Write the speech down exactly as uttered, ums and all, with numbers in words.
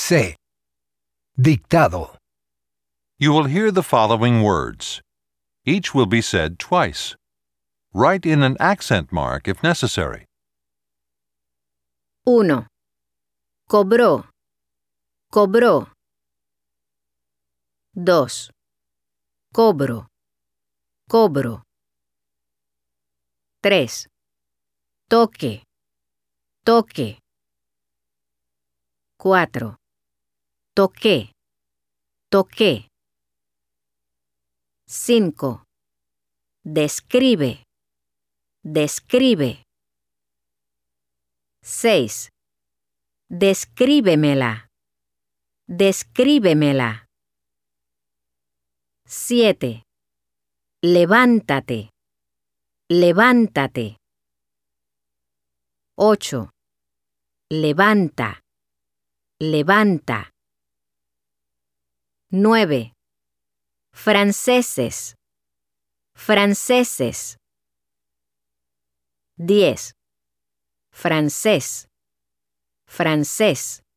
C. Dictado. You will hear the following words. Each will be said twice. Write in an accent mark if necessary. uno. Cobró. Cobró. dos. Cobro. Cobro. tres. Toque. Toque. cuatro. Toqué. Toqué. cinco. Describe. Describe. seis. Descríbemela. Descríbemela. siete. Levántate. Levántate. ocho. Levanta. Levanta. nueve. Franceses. Franceses. diez. Francés. Francés.